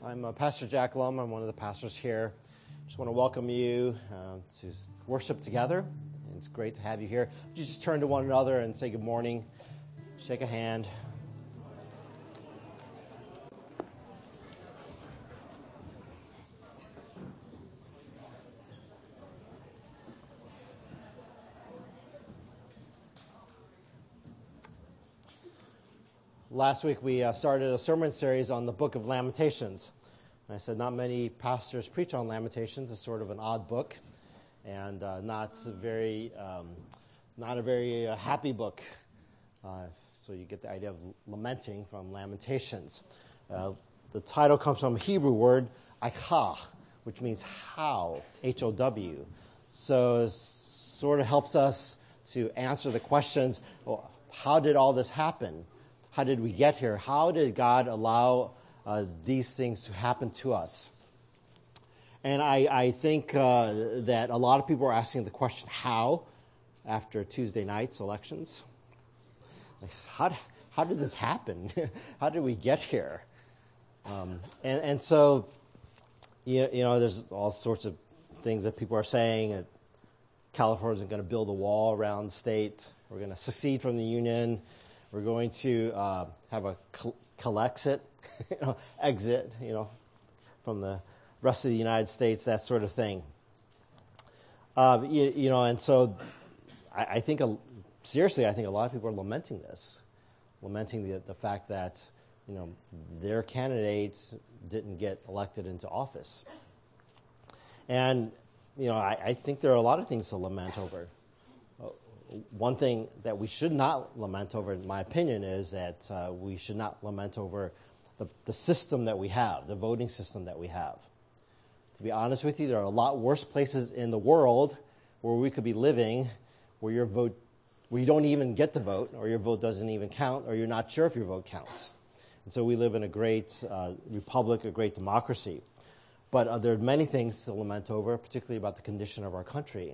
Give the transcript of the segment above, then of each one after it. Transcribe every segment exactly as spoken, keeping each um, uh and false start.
I'm uh, Pastor Jack Lum. I'm one of the pastors here. Just want to welcome you uh, to worship together. It's great to have you here. Would you just turn to one another and say good morning, shake a hand. Last week we uh, started a sermon series on the book of Lamentations. And I said not many pastors preach on Lamentations. It's sort of an odd book and uh, not very, um, not a very uh, happy book. Uh, so you get the idea of lamenting from Lamentations. Uh, the title comes from a Hebrew word, aikah, which means how, H O W. So it sort of helps us to answer the questions, well, how did all this happen? How did we get here? How did God allow uh, these things to happen to us? And I, I think uh, that a lot of people are asking the question, how, after Tuesday night's elections? Like, how, how did this happen? How did we get here? Um, and, and so, you, you know, there's all sorts of things that people are saying. That California isn't going to build a wall around the state. We're going to secede from the union. We're going to uh, have a collexit, you know, exit, you know, from the rest of the United States, that sort of thing. Uh, you, you know, and so I, I think, a, seriously, I think a lot of people are lamenting this, lamenting the, the fact that, you know, their candidates didn't get elected into office. And, you know, I, I think there are a lot of things to lament over. One thing that we should not lament over, in my opinion, is that uh, we should not lament over the, the system that we have, the voting system that we have. To be honest with you, there are a lot worse places in the world where we could be living, where your vote, where you don't even get to vote, or your vote doesn't even count, or you're not sure if your vote counts. And so we live in a great uh, republic, a great democracy. But uh, there are many things to lament over, particularly about the condition of our country.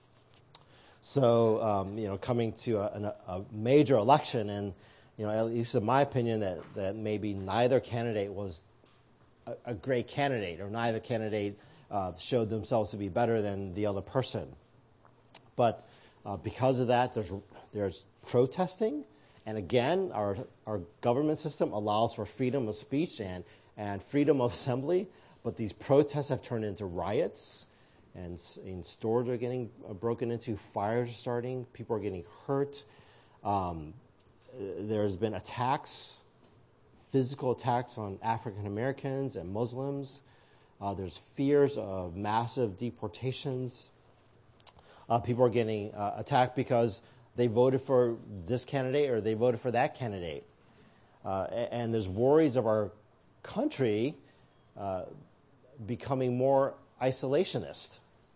So, um, you know, coming to a, a major election, and, you know, at least in my opinion, that, that maybe neither candidate was a, a great candidate, or neither candidate uh, showed themselves to be better than the other person. But uh, because of that, there's there's protesting, and again, our our government system allows for freedom of speech and, and freedom of assembly, but these protests have turned into riots. And, and stores are getting broken into, fires are starting, people are getting hurt. Um, there's been attacks, physical attacks on African Americans and Muslims. Uh, there's fears of massive deportations. Uh, people are getting uh, attacked because they voted for this candidate or they voted for that candidate. Uh, and there's worries of our country uh, becoming more isolationist,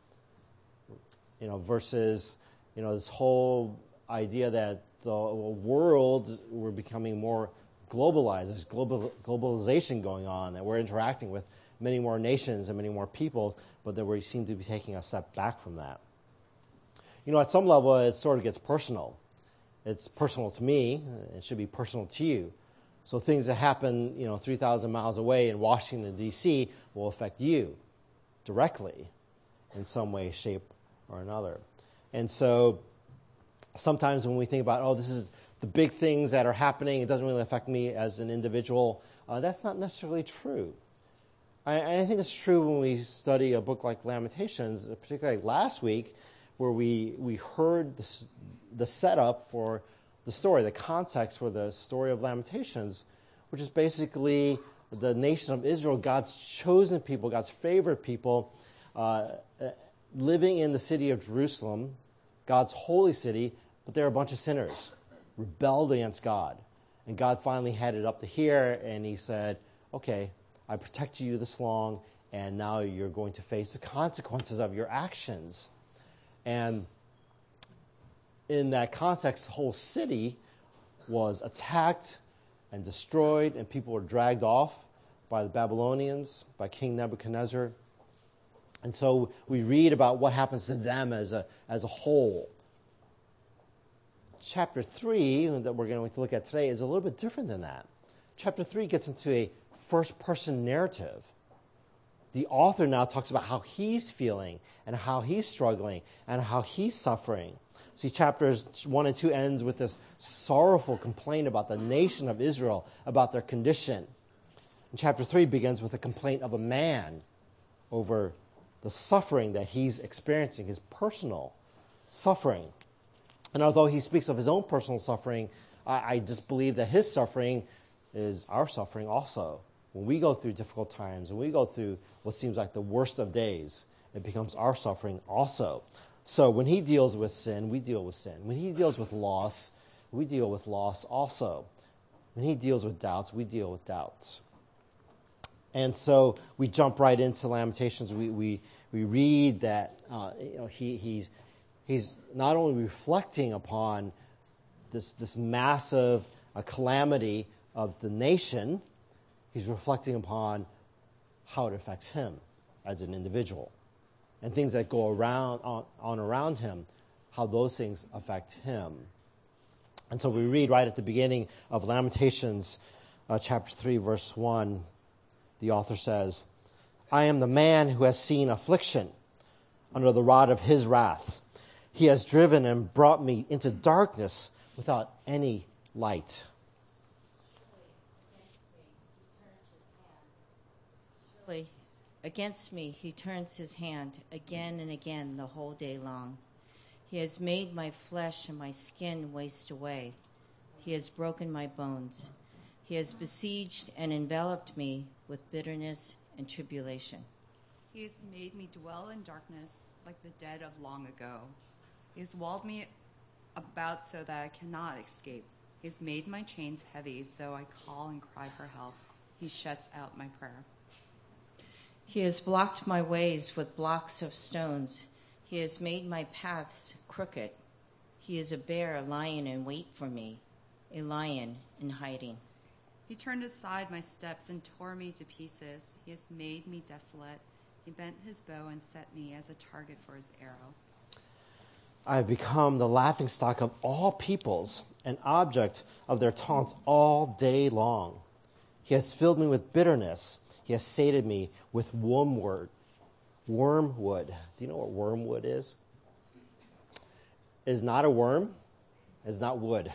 you know, versus, you know, this whole idea that the world, we're becoming more globalized. There's global globalization going on, that we're interacting with many more nations and many more people, but that we seem to be taking a step back from that. You know, at some level, it sort of gets personal. It's personal to me. It should be personal to you. So things that happen, you know, three thousand miles away in Washington, D C will affect you directly in some way, shape, or another. And so sometimes when we think about, oh, this is the big things that are happening, it doesn't really affect me as an individual, uh, that's not necessarily true. I, I think it's true when we study a book like Lamentations, particularly last week, where we, we heard the, the setup for the story, the context for the story of Lamentations, which is basically the nation of Israel, God's chosen people, God's favorite people, uh, living in the city of Jerusalem, God's holy city, but they're a bunch of sinners, rebelled against God. And God finally had it up to here, and he said, okay, I protected you this long, and now you're going to face the consequences of your actions. And in that context, the whole city was attacked and destroyed, and people were dragged off by the Babylonians, by King Nebuchadnezzar. And so we read about what happens to them as a as a whole. Chapter three, that we're going to look at today, is a little bit different than that. Chapter three gets into a first-person narrative. The author now talks about how he's feeling and how he's struggling and how he's suffering. See, chapters one and two ends with this sorrowful complaint about the nation of Israel, about their condition. And chapter three begins with a complaint of a man over the suffering that he's experiencing, his personal suffering. And although he speaks of his own personal suffering, I, I just believe that his suffering is our suffering also. When we go through difficult times, when we go through what seems like the worst of days, it becomes our suffering also. So when he deals with sin, we deal with sin. When he deals with loss, we deal with loss also. When he deals with doubts, we deal with doubts. And so we jump right into Lamentations. We we we read that uh, you know he he's he's not only reflecting upon this this massive uh, calamity of the nation, he's reflecting upon how it affects him as an individual, and things that go around on, on around him, how those things affect him. And so we read right at the beginning of Lamentations, uh, chapter three, verse one. The author says, "I am the man who has seen affliction under the rod of his wrath. He has driven and brought me into darkness without any light." Against me he turns his hand again and again the whole day long. He has made my flesh and my skin waste away. He has broken my bones. He has besieged and enveloped me with bitterness and tribulation. He has made me dwell in darkness like the dead of long ago. He has walled me about so that I cannot escape. He has made my chains heavy, though I call and cry for help. He shuts out my prayer. He has blocked my ways with blocks of stones. He has made my paths crooked. He is a bear lying in wait for me, a lion in hiding. He turned aside my steps and tore me to pieces. He has made me desolate. He bent his bow and set me as a target for his arrow. I have become the laughingstock of all peoples, an object of their taunts all day long. He has filled me with bitterness. He has sated me with wormwood. Wormwood. Do you know what wormwood is? It is not a worm. It is not wood.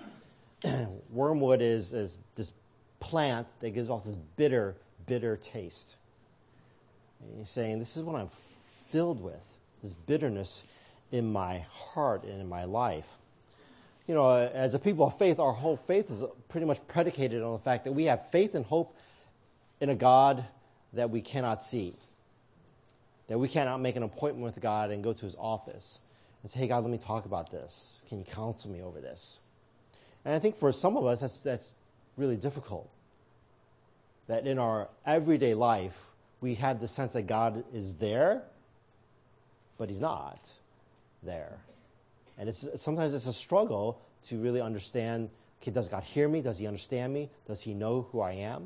Wormwood is, is this plant that gives off this bitter, bitter taste. And he's saying, this is what I'm filled with, this bitterness in my heart and in my life. You know, as a people of faith, our whole faith is pretty much predicated on the fact that we have faith and hope in a God that we cannot see, that we cannot make an appointment with God and go to his office and say, hey, God, let me talk about this. Can you counsel me over this? And I think for some of us, that's, that's really difficult. That in our everyday life, we have the sense that God is there, but he's not there. And it's, sometimes it's a struggle to really understand, okay, does God hear me? Does he understand me? Does he know who I am?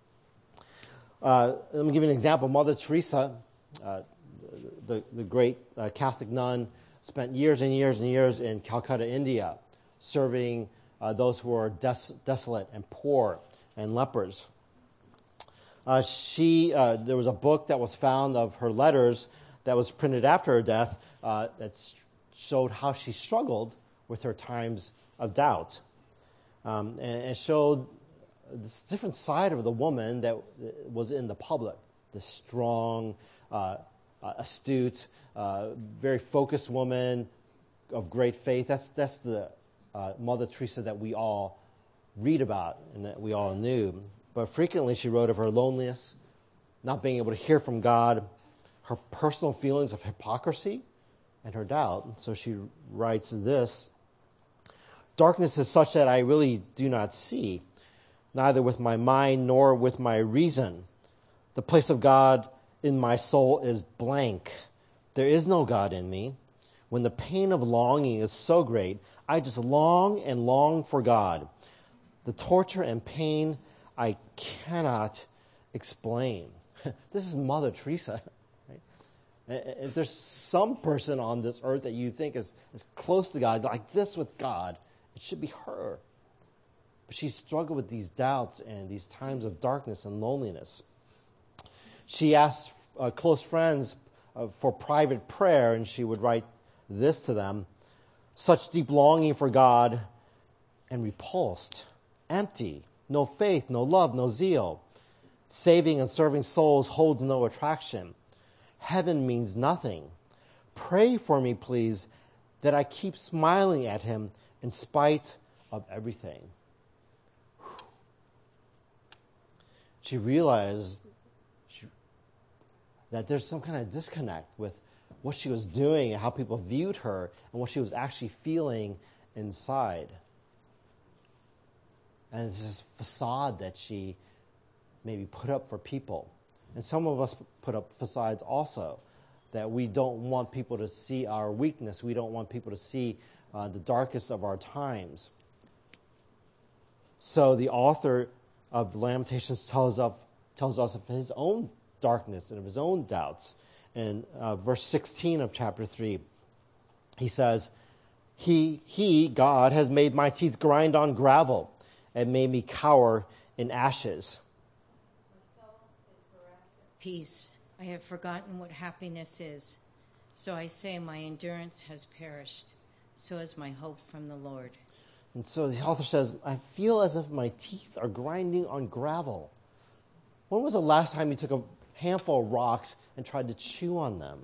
Uh, let me give you an example. Mother Teresa, uh, the, the great uh, Catholic nun, spent years and years and years in Calcutta, India, serving uh, those who were des- desolate and poor and lepers. Uh, she, uh, there was a book that was found of her letters that was printed after her death uh, that showed how she struggled with her times of doubt. Um, and it showed this different side of the woman that was in the public, this strong, uh, uh, astute, uh, very focused woman of great faith. That's, that's the uh, Mother Teresa that we all read about and that we all knew. But frequently she wrote of her loneliness, not being able to hear from God, her personal feelings of hypocrisy, and her doubt. So she writes this: "Darkness is such that I really do not see, neither with my mind nor with my reason. The place of God in my soul is blank. There is no God in me. When the pain of longing is so great, I just long and long for God. The torture and pain I cannot explain." This is Mother Teresa. Right? If there's some person on this earth that you think is, is close to God, like this with God, it should be her. but she struggled with these doubts and these times of darkness and loneliness. She asked uh, close friends uh, for private prayer, and she would write this to them: such deep longing for God and repulsed, empty, no faith, no love, no zeal. Saving and serving souls holds no attraction. Heaven means nothing. Pray for me, please, that I keep smiling at him in spite of everything. She realized she, that there's some kind of disconnect with what she was doing and how people viewed her and what she was actually feeling inside. And it's this facade that she maybe put up for people. And some of us put up facades also, that we don't want people to see our weakness. We don't want people to see uh, the darkest of our times. So the author of Lamentations tells, of, tells us of his own darkness and of his own doubts. In uh, verse sixteen of chapter three, he says, He, he, God, has made my teeth grind on gravel and made me cower in ashes. Peace. I have forgotten what happiness is. So I say my endurance has perished. So is my hope from the Lord. And so the author says, I feel as if my teeth are grinding on gravel. When was the last time you took a handful of rocks and tried to chew on them?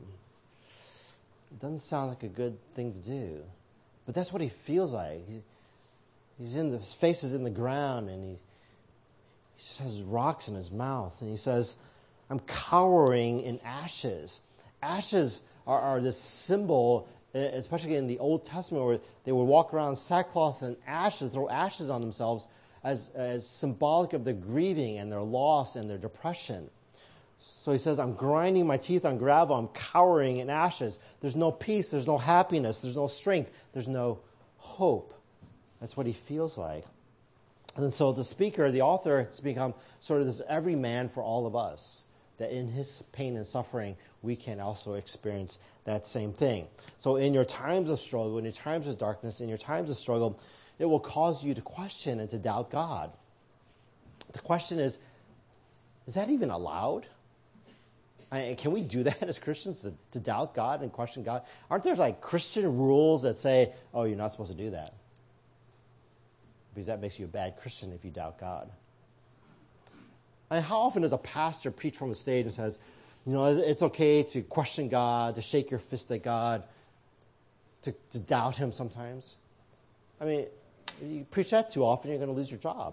It doesn't sound like a good thing to do. But that's what he feels like. He, he's in the, his face is in the ground, and he, he just has rocks in his mouth. And he says, I'm cowering in ashes. Ashes are, are this symbol, especially in the Old Testament, where they would walk around sackcloth and ashes, throw ashes on themselves as, as symbolic of their grieving and their loss and their depression. So he says, I'm grinding my teeth on gravel. I'm cowering in ashes. There's no peace. There's no happiness. There's no strength. There's no hope. That's what he feels like. And so the speaker, the author, has become sort of this everyman for all of us, that in his pain and suffering, we can also experience that same thing. So in your times of struggle, in your times of darkness, in your times of struggle, it will cause you to question and to doubt God. The question is, is that even allowed? I, can we do that as Christians, to, to doubt God and question God? Aren't there like Christian rules that say, oh, you're not supposed to do that? Because that makes you a bad Christian if you doubt God. And how often does a pastor preach from the stage and says, you know, it's okay to question God, to shake your fist at God, to, to doubt him sometimes? I mean, you preach that too often, you're going to lose your job.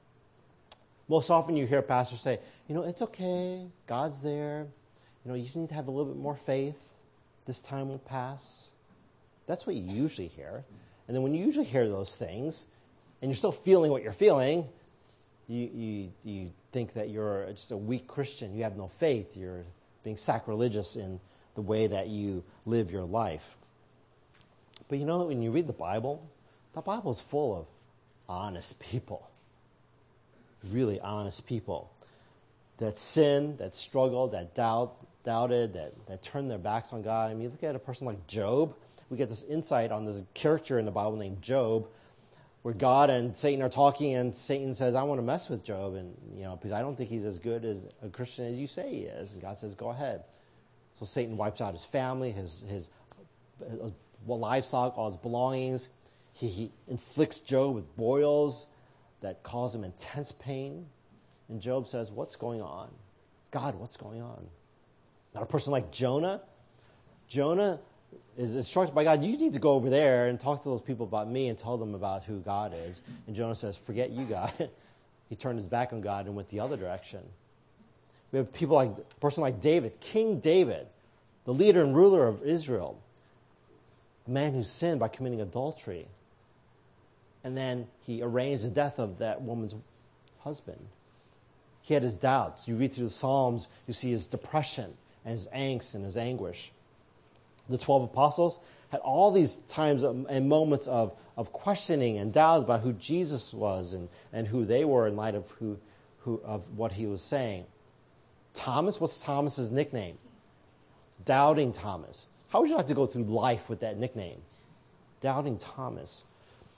Most often you hear pastors say, you know, it's okay, God's there. You know, you just need to have a little bit more faith. This time will pass. That's what you usually hear. And then when you usually hear those things, and you're still feeling what you're feeling, you, you, you think that you're just a weak Christian. You have no faith. You're being sacrilegious in the way that you live your life. But you know that when you read the Bible, the Bible is full of honest people. Really honest people that sin, that struggle, that doubt, doubted, that, that turned their backs on God. I mean, you look at a person like Job. We get this insight on this character in the Bible named Job, where God and Satan are talking, and Satan says, I want to mess with Job, and you know, because I don't think he's as good as a Christian as you say he is. And God says, go ahead. So Satan wipes out his family, his his, his livestock, all his belongings. He, he inflicts Job with boils that cause him intense pain. And Job says, what's going on? God, what's going on? Not a person like Jonah. Jonah is instructed by God, you need to go over there and talk to those people about me and tell them about who God is. And Jonah says, forget you, God. He turned his back on God and went the other direction. We have people like, a person like David, King David, the leader and ruler of Israel, a man who sinned by committing adultery. And then he arranged the death of that woman's husband. He had his doubts. You read through the Psalms, you see his depression and his angst and his anguish. The twelve apostles had all these times and moments of, of questioning and doubt about who Jesus was and, and who they were in light of who, who of what he was saying. Thomas, what's Thomas's nickname? Doubting Thomas. How would you like to go through life with that nickname? Doubting Thomas.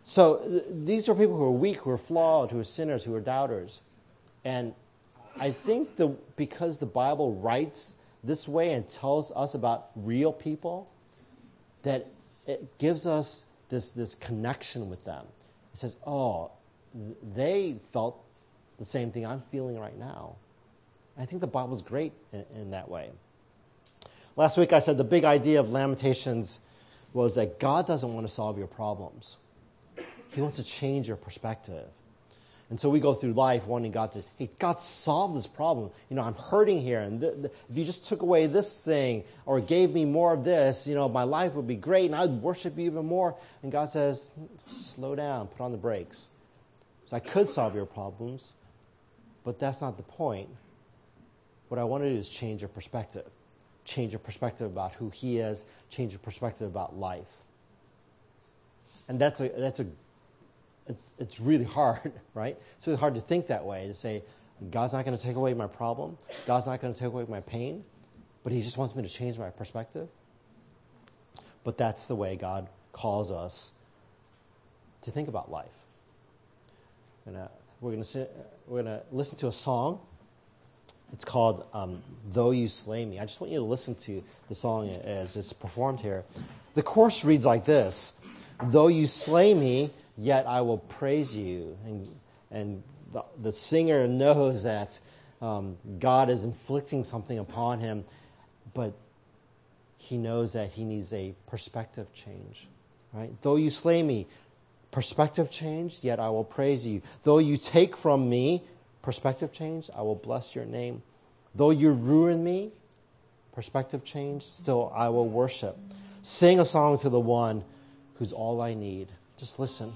So th- these are people who are weak, who are flawed, who are sinners, who are doubters. And I think the because the Bible writes this way and tells us about real people, that it gives us this, this connection with them. It says, oh, th- they felt the same thing I'm feeling right now. I think the Bible's great in, in that way. Last week I said the big idea of Lamentations was that God doesn't want to solve your problems. He wants to change your perspective. And so we go through life wanting God to, hey, God, solve this problem. You know, I'm hurting here. And th- th- if you just took away this thing or gave me more of this, you know, my life would be great and I'd worship you even more. And God says, slow down, put on the brakes. So I could solve your problems, but that's not the point. What I want to do is change your perspective. Change your perspective about who he is. Change your perspective about life. And that's a, that's a, It's, it's really hard, right? It's really hard to think that way, to say, God's not going to take away my problem. God's not going to take away my pain, but he just wants me to change my perspective. But that's the way God calls us to think about life. And, uh, we're going to we're going to listen to a song. It's called um, Though You Slay Me. I just want you to listen to the song as it's performed here. The chorus reads like this: Though you slay me, yet I will praise you. And, and the, the singer knows that um, God is inflicting something upon him, but he knows that he needs a perspective change. Right? Though you slay me, perspective change, yet I will praise you. Though you take from me, perspective change, I will bless your name. Though you ruin me, perspective change, still I will worship. Sing a song to the one who's all I need. Just listen.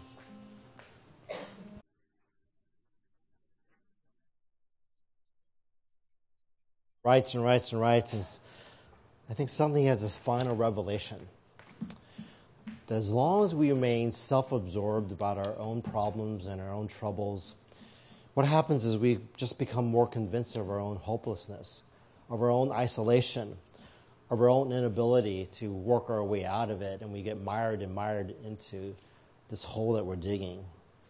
Writes and writes and writes. And I think something has this final revelation that as long as we remain self-absorbed about our own problems and our own troubles, what happens is we just become more convinced of our own hopelessness, of our own isolation, of our own inability to work our way out of it, and we get mired and mired into this hole that we're digging.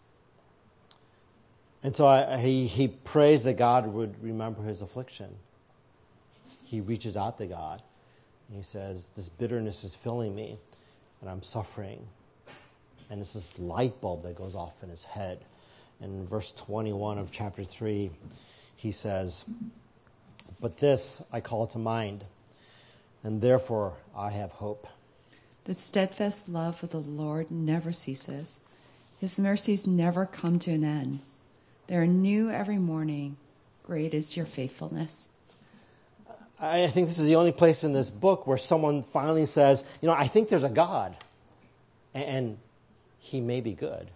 And so I, he, he prays that God would remember his affliction. He reaches out to God, and he says, this bitterness is filling me, and I'm suffering. And it's this light bulb that goes off in his head. And in verse twenty-one of chapter three, he says, but this I call to mind, and therefore I have hope. The steadfast love of the Lord never ceases. His mercies never come to an end. They are new every morning. Great is your faithfulness. I think this is the only place in this book where someone finally says, you know, I think there's a God, and he may be good.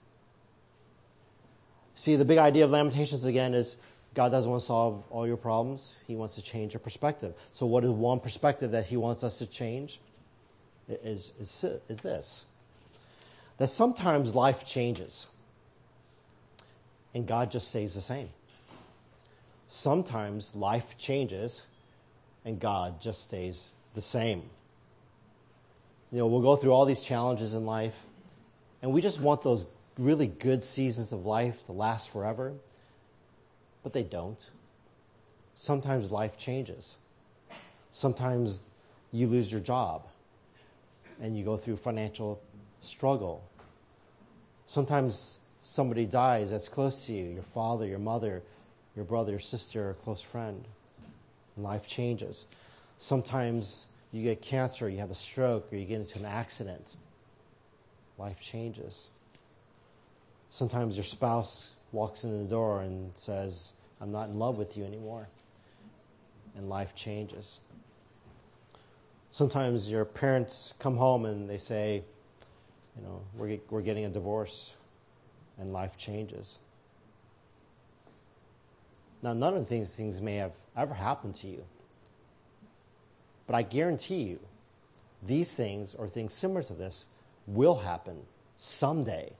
See, the big idea of Lamentations, again, is God doesn't want to solve all your problems. He wants to change your perspective. So what is one perspective that he wants us to change? Is, is, is this. That sometimes life changes, and God just stays the same. Sometimes life changes, and God just stays the same. You know, we'll go through all these challenges in life, and we just want those really good seasons of life to last forever, but they don't. Sometimes life changes. Sometimes you lose your job, and you go through financial struggle. Sometimes somebody dies that's close to you, your father, your mother, your brother, your sister, or a close friend. And life changes. Sometimes you get cancer, you have a stroke, or you get into an accident. Life changes. Sometimes your spouse walks in the door and says, I'm not in love with you anymore. And life changes. Sometimes your parents come home and they say, you know, we're, we're getting a divorce, and life changes. Now, none of these things may have ever happened to you. But I guarantee you, these things or things similar to this will happen someday.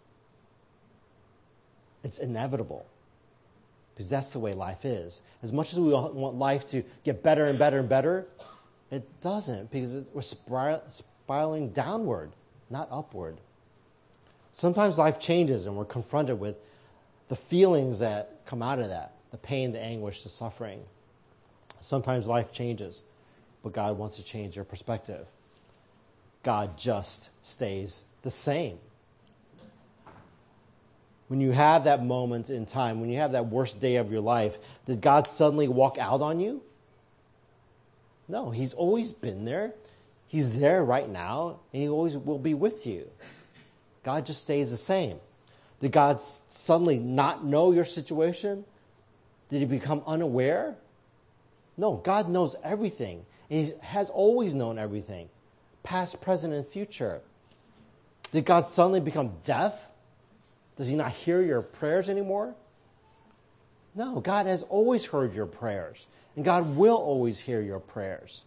It's inevitable, because that's the way life is. As much as we want life to get better and better and better, it doesn't, because we're spiraling downward, not upward. Sometimes life changes and we're confronted with the feelings that come out of that, the pain, the anguish, the suffering. Sometimes life changes, but God wants to change your perspective. God just stays the same. When you have that moment in time, when you have that worst day of your life, did God suddenly walk out on you? No, he's always been there. He's there right now, and he always will be with you. God just stays the same. Did God suddenly not know your situation? Did he become unaware? No, God knows everything, and he has always known everything, past, present, and future. Did God suddenly become deaf? Does he not hear your prayers anymore? No, God has always heard your prayers, and God will always hear your prayers.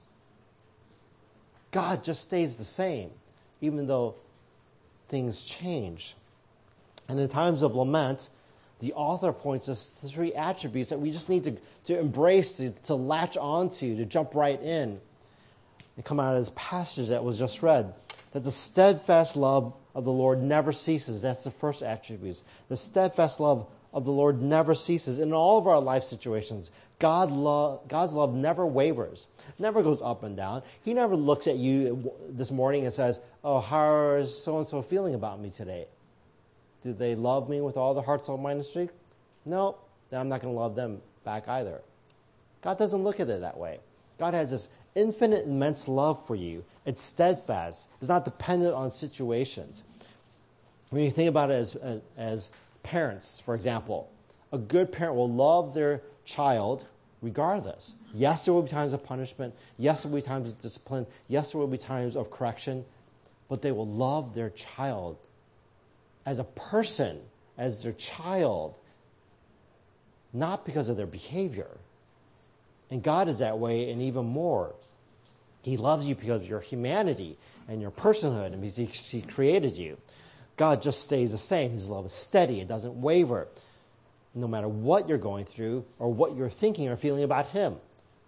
God just stays the same, even though things change. And in times of lament, the author points us to three attributes that we just need to, to embrace, to, to latch onto, to jump right in. They come out of this passage that was just read, that the steadfast love of the Lord never ceases. That's the first attribute. The steadfast love of the Lord never ceases. In all of our life situations, God lo- God's love never wavers, never goes up and down. He never looks at you this morning and says, oh, how is so-and-so feeling about me today? Do they love me with all their heart, soul, mind, and strength? No, then I'm not going to love them back either. God doesn't look at it that way. God has this infinite, immense love for you. It's steadfast. It's not dependent on situations. When you think about it as, as parents, for example, a good parent will love their child regardless. Yes, there will be times of punishment. Yes, there will be times of discipline. Yes, there will be times of correction. But they will love their child as a person, as their child, not because of their behavior. And God is that way and even more. He loves you because of your humanity and your personhood and because he, he created you. God just stays the same. His love is steady. It doesn't waver. No matter what you're going through or what you're thinking or feeling about him.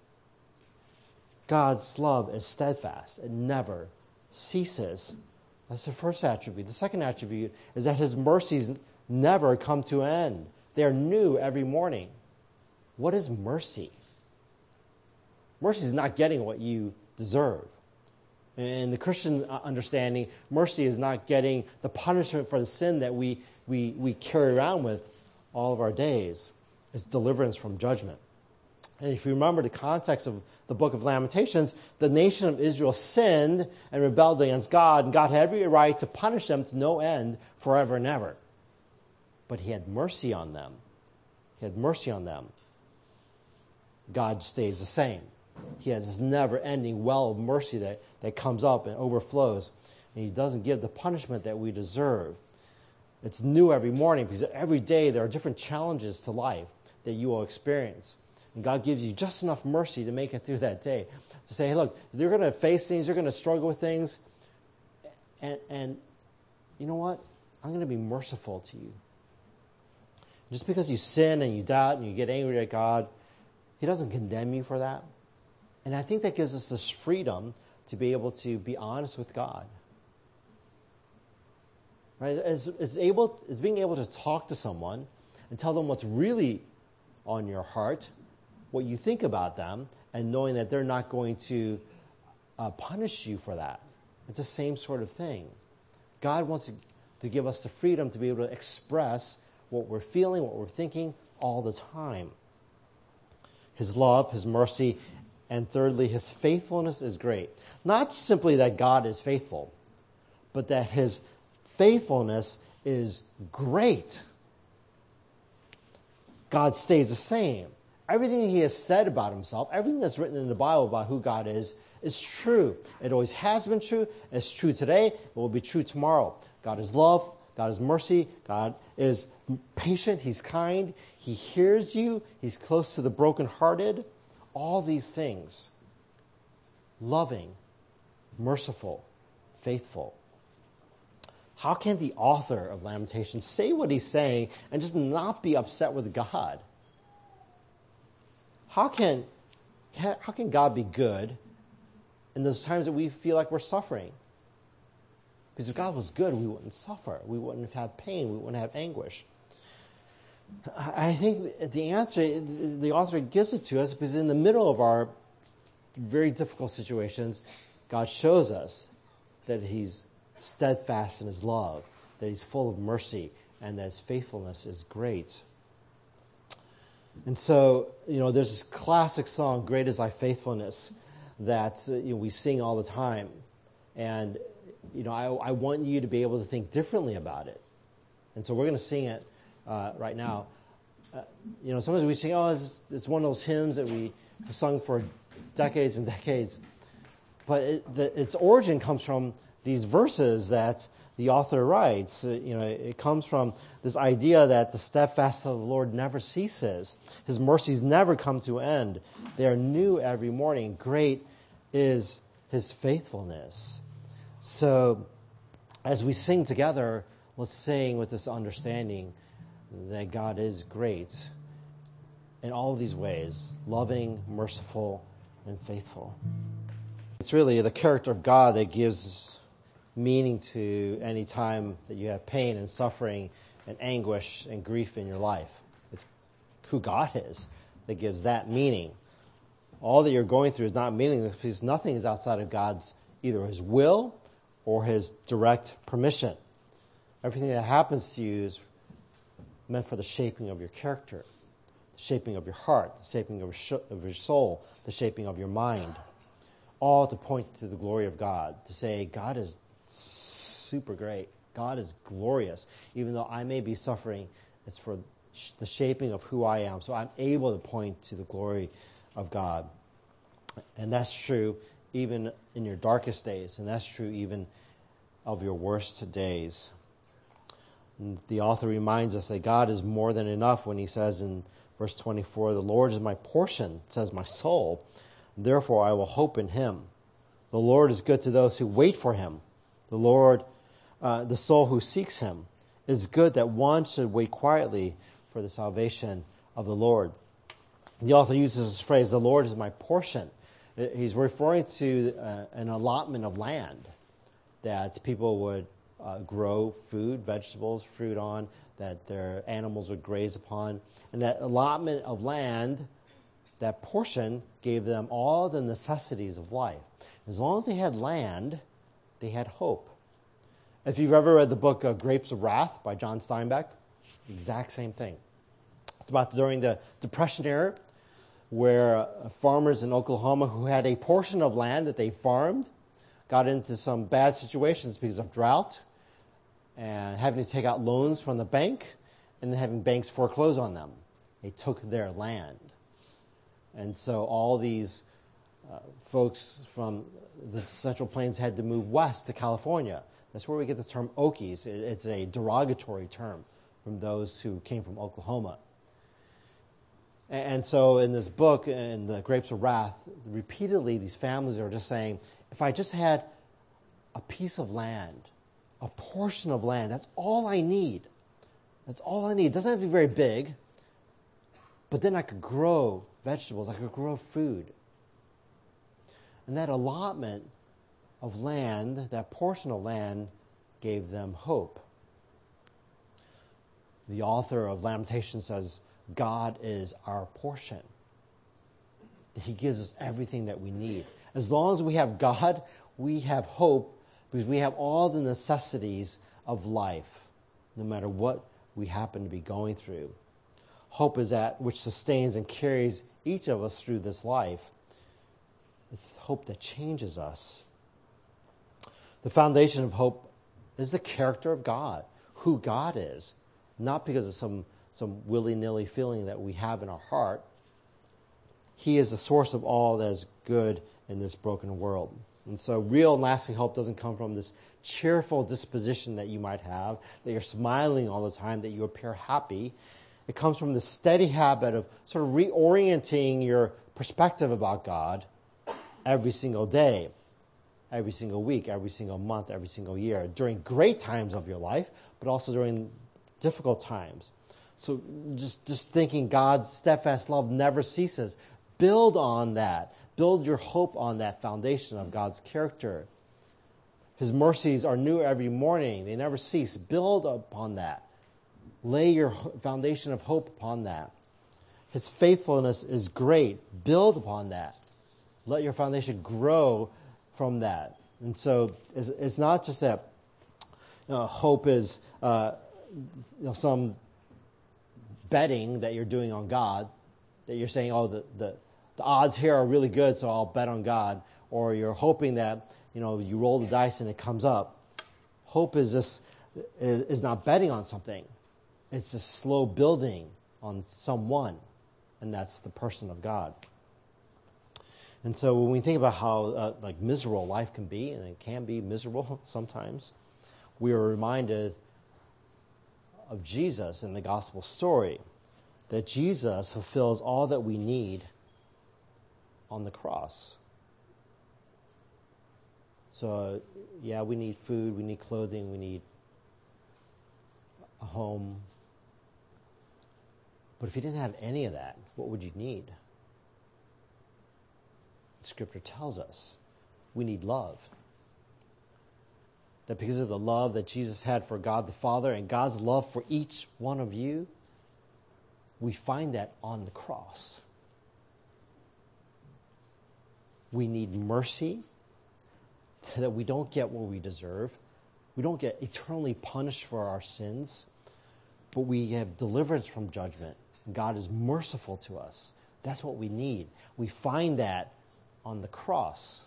God's love is steadfast. It never ceases. That's the first attribute. The second attribute is that his mercies never come to an end. They are new every morning. What is mercy? Mercy is not getting what you deserve. In the Christian understanding, mercy is not getting the punishment for the sin that we, we, we carry around with all of our days. It's deliverance from judgment. And if you remember the context of the book of Lamentations, the nation of Israel sinned and rebelled against God, and God had every right to punish them to no end forever and ever. But he had mercy on them. He had mercy on them. God stays the same. He has this never-ending well of mercy that, that comes up and overflows. And he doesn't give the punishment that we deserve. It's new every morning because every day there are different challenges to life that you will experience. And God gives you just enough mercy to make it through that day. To say, hey, look, you're going to face things, you're going to struggle with things. And, and you know what? I'm going to be merciful to you. Just because you sin and you doubt and you get angry at God, he doesn't condemn you for that. And I think that gives us this freedom to be able to be honest with God. Right? It's, it's, able, it's being able to talk to someone and tell them what's really on your heart, what you think about them, and knowing that they're not going to uh, punish you for that. It's the same sort of thing. God wants to, to give us the freedom to be able to express what we're feeling, what we're thinking all the time. His love, his mercy, and thirdly, his faithfulness is great. Not simply that God is faithful, but that his faithfulness is great. God stays the same. Everything he has said about himself, everything that's written in the Bible about who God is, is true. It always has been true. It's true today. It will be true tomorrow. God is love. God is mercy. God is patient. He's kind. He hears you. He's close to the brokenhearted. All these things. Loving, merciful, faithful. How can the author of Lamentations say what he's saying and just not be upset with God? How can, how can God be good in those times that we feel like we're suffering? Because if God was good, we wouldn't suffer. We wouldn't have pain. We wouldn't have anguish. I think the answer, the author gives it to us because in the middle of our very difficult situations, God shows us that he's steadfast in his love, that he's full of mercy, and that his faithfulness is great. And so, you know, there's this classic song, Great Is Thy Faithfulness, that uh, you know, we sing all the time. And, you know, I, I want you to be able to think differently about it. And so we're going to sing it uh, right now. Uh, you know, sometimes we sing, oh, it's, it's one of those hymns that we have sung for decades and decades. But it, the, its origin comes from these verses that the author writes. Uh, you know, it comes from this idea that the steadfast of the Lord never ceases. His mercies never come to end. They are new every morning. Great is his faithfulness. So as we sing together, let's sing with this understanding that God is great in all of these ways, loving, merciful, and faithful. It's really the character of God that gives meaning to any time that you have pain and suffering and anguish and grief in your life. It's who God is that gives that meaning. All that you're going through is not meaningless because nothing is outside of God's either his will or his direct permission. Everything that happens to you is meant for the shaping of your character, the shaping of your heart, the shaping of your, sh- of your soul, the shaping of your mind, all to point to the glory of God, to say God is super great. God is glorious. Even though I may be suffering, it's for sh- the shaping of who I am. So I'm able to point to the glory of God. And that's true even in your darkest days, and that's true even of your worst days. And the author reminds us that God is more than enough when he says in verse twenty-four, the Lord is my portion, says my soul. Therefore I will hope in him. The Lord is good to those who wait for him. The Lord, uh, the soul who seeks him. It is good that one should wait quietly for the salvation of the Lord. The author uses this phrase, the Lord is my portion. He's referring to uh, an allotment of land that people would uh, grow food, vegetables, fruit on, that their animals would graze upon. And that allotment of land, that portion, gave them all the necessities of life. As long as they had land, they had hope. If you've ever read the book uh, Grapes of Wrath by John Steinbeck, exact same thing. It's about during the Depression era, where uh, farmers in Oklahoma who had a portion of land that they farmed got into some bad situations because of drought and having to take out loans from the bank and then having banks foreclose on them. They took their land. And so all these uh, folks from the Central Plains had to move west to California. That's where we get the term Okies. It's a derogatory term from those who came from Oklahoma. And so in this book, in the Grapes of Wrath, repeatedly these families are just saying, if I just had a piece of land, a portion of land, that's all I need. That's all I need. It doesn't have to be very big, but then I could grow vegetables, I could grow food. And that allotment of land, that portion of land, gave them hope. The author of Lamentations says, God is our portion. He gives us everything that we need. As long as we have God, we have hope because we have all the necessities of life, no matter what we happen to be going through. Hope is that which sustains and carries each of us through this life. It's hope that changes us. The foundation of hope is the character of God, who God is, not because of some some willy-nilly feeling that we have in our heart. He is the source of all that is good in this broken world. And so real and lasting hope doesn't come from this cheerful disposition that you might have, that you're smiling all the time, that you appear happy. It comes from the steady habit of sort of reorienting your perspective about God every single day, every single week, every single month, every single year, during great times of your life, but also during difficult times. So just, just thinking God's steadfast love never ceases. Build on that. Build your hope on that foundation of God's character. His mercies are new every morning. They never cease. Build upon that. Lay your foundation of hope upon that. His faithfulness is great. Build upon that. Let your foundation grow from that. And so it's, it's not just that you know, hope is uh, you know, some betting that you're doing on God, that you're saying, oh, the, the, the odds here are really good, so I'll bet on God. Or you're hoping that you know you roll the dice and it comes up. Hope is just is, is not betting on something. It's just slow building on someone, and that's the person of God. And so when we think about how uh, like miserable life can be, and it can be miserable sometimes, we are reminded of Jesus in the gospel story, that Jesus fulfills all that we need on the cross. So, uh, yeah, we need food, we need clothing, we need a home. But if you didn't have any of that, what would you need? Scripture tells us we need love. That because of the love that Jesus had for God the Father and God's love for each one of you, we find that on the cross. We need mercy, that we don't get what we deserve. We don't get eternally punished for our sins, but we have deliverance from judgment. God is merciful to us. That's what we need. We find that on the cross.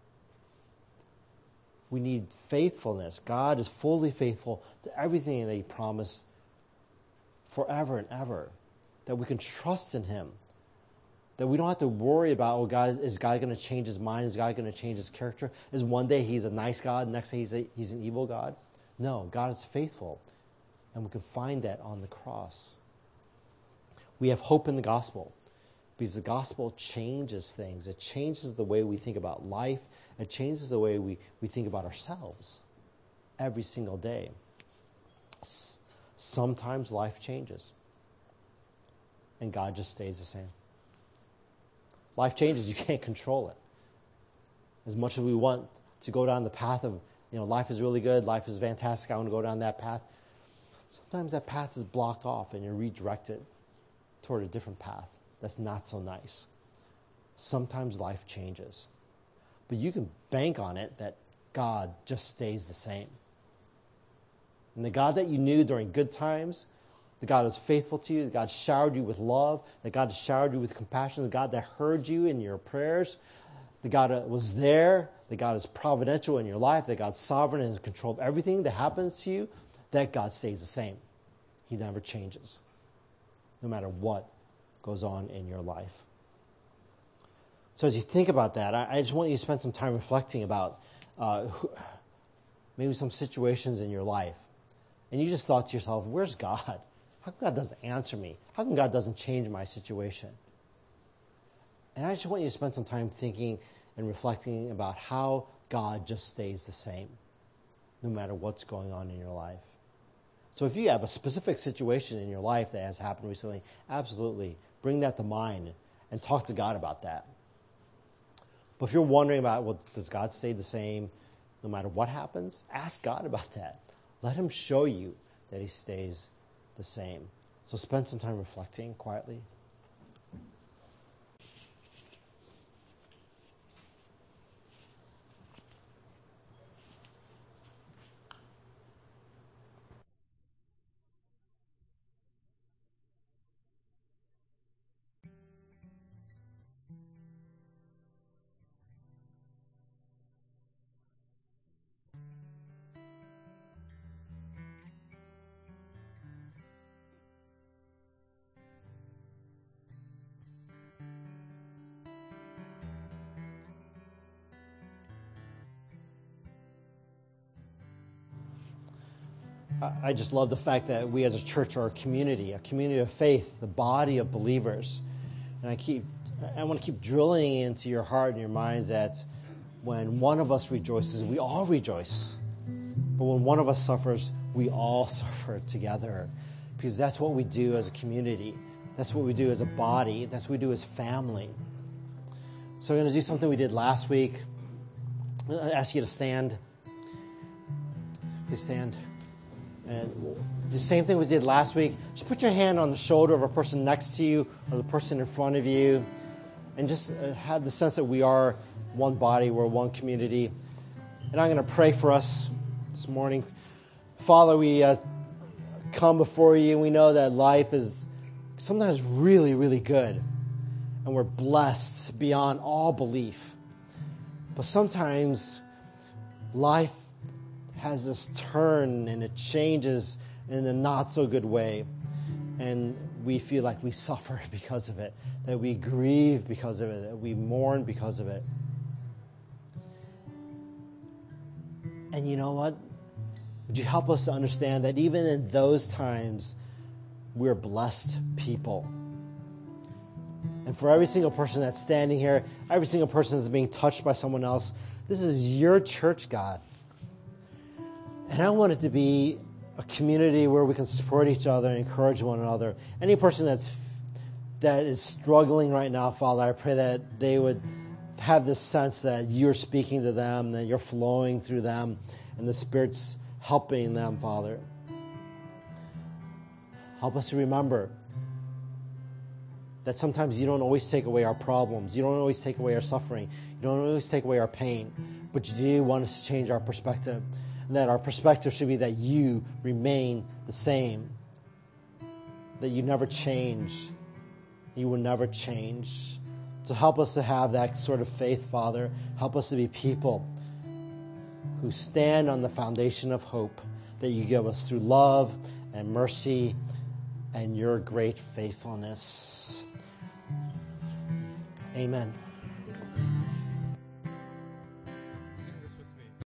We need faithfulness. God is fully faithful to everything that He promised forever and ever. That we can trust in Him. That we don't have to worry about, oh, God, is God going to change His mind? Is God going to change His character? Is one day He's a nice God, next day He's, a, he's an evil God? No, God is faithful. And we can find that on the cross. We have hope in the gospel. Because the gospel changes things. It changes the way we think about life. It changes the way we, we think about ourselves every single day. S- sometimes life changes. And God just stays the same. Life changes. You can't control it. As much as we want to go down the path of, you know, life is really good, life is fantastic, I want to go down that path. Sometimes that path is blocked off and you're redirected toward a different path. That's not so nice. Sometimes life changes. But you can bank on it that God just stays the same. And the God that you knew during good times, the God who's faithful to you, the God showered you with love, the God showered you with compassion, the God that heard you in your prayers, the God that was there, the God is providential in your life, the God's sovereign and in control of everything that happens to you, that God stays the same. He never changes, no matter what goes on in your life. So as you think about that, I, I just want you to spend some time reflecting about uh, who, maybe some situations in your life. And you just thought to yourself, where's God? How come God doesn't answer me? How come God doesn't change my situation? And I just want you to spend some time thinking and reflecting about how God just stays the same, no matter what's going on in your life. So if you have a specific situation in your life that has happened recently, absolutely bring that to mind and talk to God about that. But if you're wondering about, well, does God stay the same no matter what happens? Ask God about that. Let Him show you that He stays the same. So spend some time reflecting quietly. I just love the fact that we as a church are a community, a community of faith, the body of believers. And I keep, I want to keep drilling into your heart and your minds that when one of us rejoices, we all rejoice. But when one of us suffers, we all suffer together. Because that's what we do as a community. That's what we do as a body. That's what we do as family. So we're going to do something we did last week. I'm going to ask you to stand. Please stand. And the same thing we did last week. Just put your hand on the shoulder of a person next to you or the person in front of you, and just uh, have the sense that we are one body, we're one community. And I'm going to pray for us this morning. Father, we uh, come before you, and we know that life is sometimes really, really good, and we're blessed beyond all belief. But sometimes life has this turn, and it changes in a not so good way, and we feel like we suffer because of it, that we grieve because of it, that we mourn because of it. And you know what? Would you help us to understand that even in those times, we're blessed people? And for every single person that's standing here, every single person that's being touched by someone else, this is your church, God. And I want it to be a community where we can support each other and encourage one another. Any person that's that is struggling right now, Father, I pray that they would have this sense that you're speaking to them, that you're flowing through them, and the Spirit's helping them, Father. Help us to remember that sometimes you don't always take away our problems. You don't always take away our suffering. You don't always take away our pain. But you do want us to change our perspective. And that our perspective should be that you remain the same. That you never change. You will never change. So help us to have that sort of faith, Father. Help us to be people who stand on the foundation of hope that you give us through love and mercy and your great faithfulness. Amen.